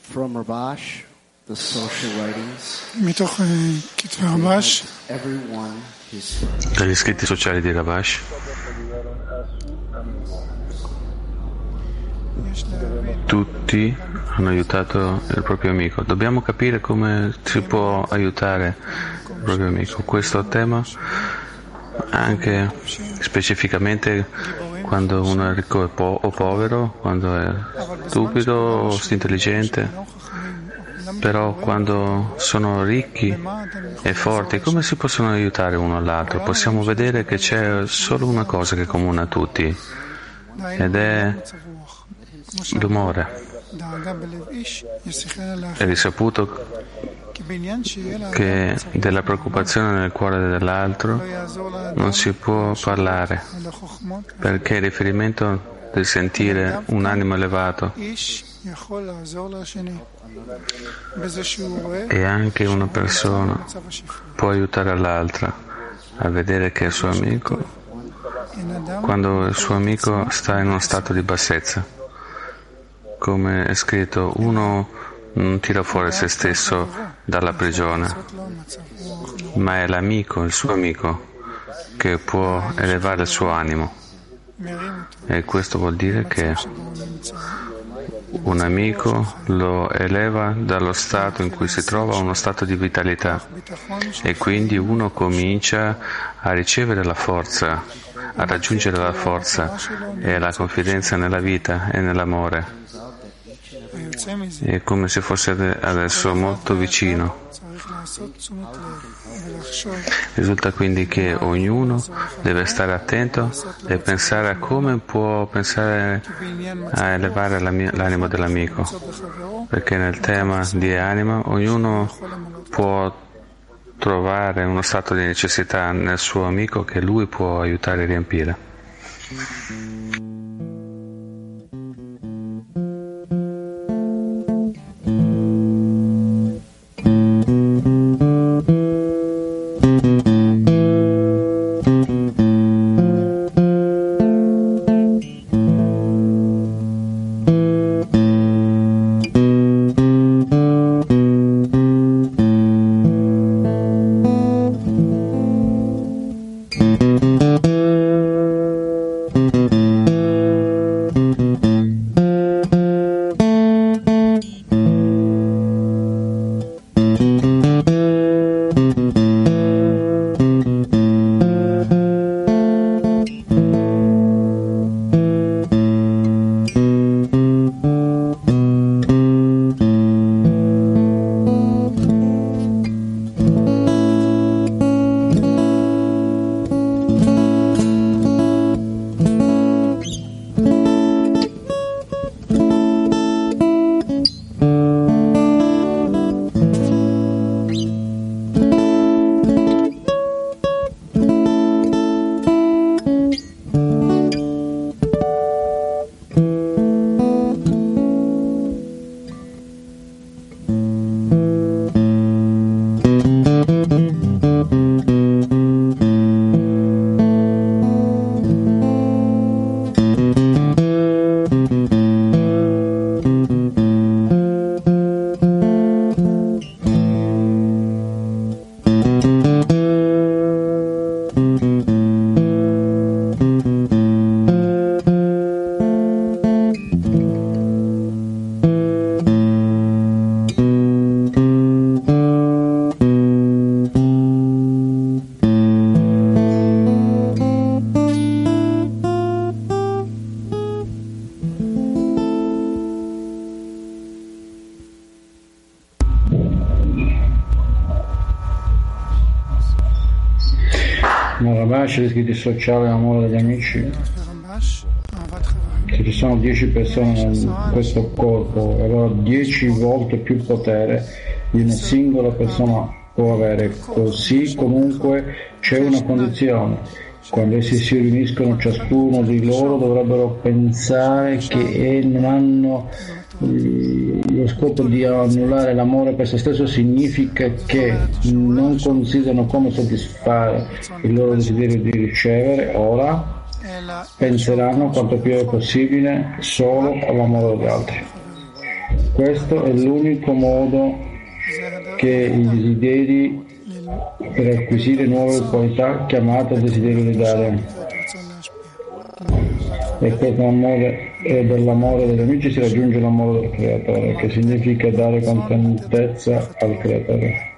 From Rabash, the social writings, מתוך כתבי רבש, everyone his dagli scritti sociali di Rabash, tutti hanno aiutato il proprio amico. Dobbiamo capire come si può aiutare il proprio amico. Questo tema anche specificamente quando uno è ricco o povero, quando è stupido o intelligente, però quando sono ricchi e forti, come si possono aiutare uno all'altro? Possiamo vedere che c'è solo una cosa che accomuna a tutti, ed è l'umore. È risaputo che della preoccupazione nel cuore dell'altro non si può parlare, perché il riferimento del sentire un animo elevato, e anche una persona può aiutare l'altra a vedere che è il suo amico quando il suo amico sta in uno stato di bassezza. Come è scritto, uno non tira fuori se stesso dalla prigione, ma è l'amico, il suo amico, che può elevare il suo animo. E questo vuol dire che un amico lo eleva dallo stato in cui si trova a uno stato di vitalità, e quindi uno comincia a ricevere la forza, a raggiungere la forza e la confidenza nella vita e nell'amore. È come se fosse adesso molto vicino. Risulta quindi che ognuno deve stare attento e pensare a come può pensare a elevare l'animo dell'amico, perché nel tema di anima ognuno può trovare uno stato di necessità nel suo amico che lui può aiutare a riempire. Gli scritti sociali, l'amore degli amici, se ci sono 10 persone in questo corpo, allora 10 volte più potere di una singola persona può avere. Così comunque c'è una condizione: quando essi si riuniscono, ciascuno di loro dovrebbero pensare che non hanno lo scopo di annullare l'amore per se stesso. Significa che non considerano come soddisfare il loro desiderio di ricevere. Ora penseranno quanto più è possibile solo all'amore degli altri. Questo è l'unico modo che i desideri per acquisire nuove qualità chiamate desiderio di dare. E dell'amore degli amici si raggiunge l'amore del creatore, che significa dare contentezza al creatore.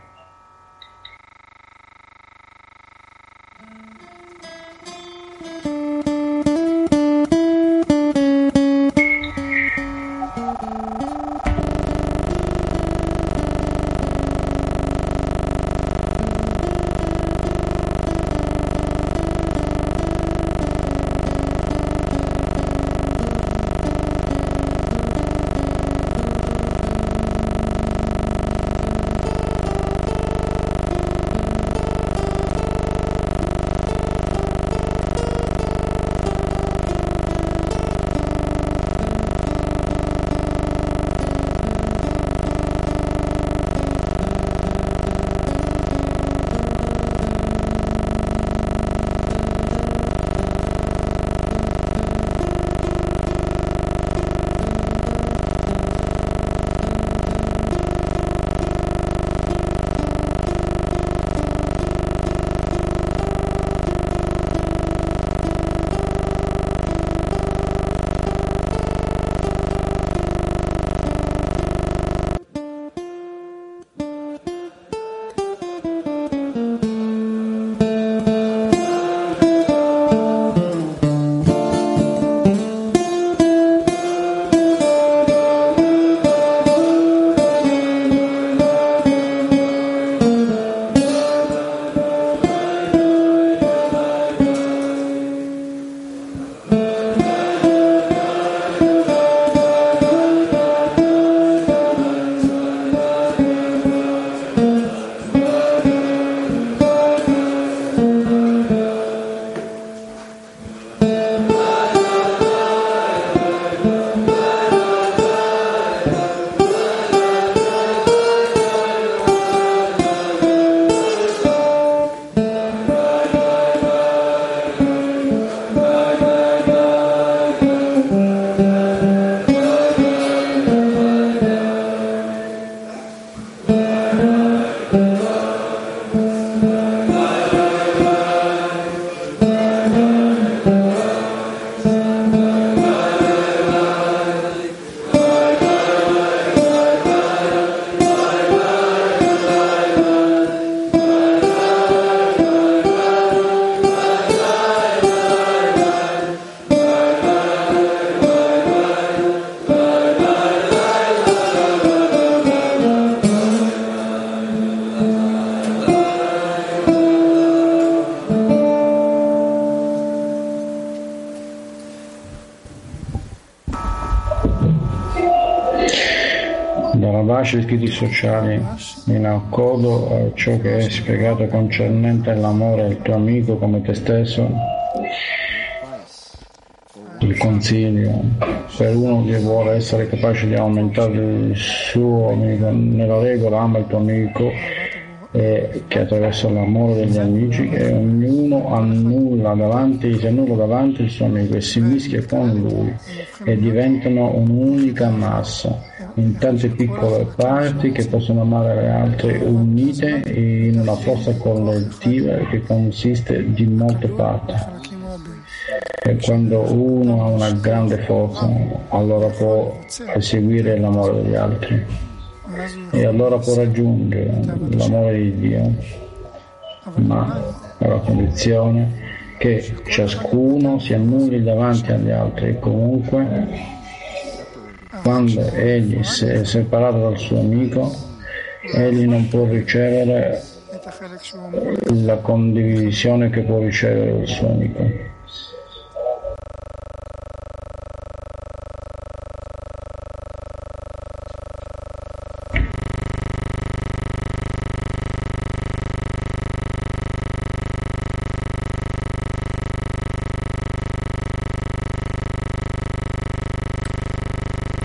Dall'Avashi scritti sociali, in accordo a ciò che è spiegato concernente l'amore al tuo amico come te stesso, il consiglio per uno che vuole essere capace di aumentare il suo amico nella regola: ama il tuo amico, e che attraverso l'amore degli amici e ognuno si annulla davanti il suo amico e si mischia con lui e diventano un'unica massa in tante piccole parti che possono amare le altre, unite in una forza collettiva che consiste di molte parti. E quando uno ha una grande forza, allora può eseguire l'amore degli altri e allora può raggiungere l'amore di Dio, ma alla condizione che ciascuno si annulli davanti agli altri. E comunque, quando egli si è separato dal suo amico, egli non può ricevere la condivisione che può ricevere il suo amico.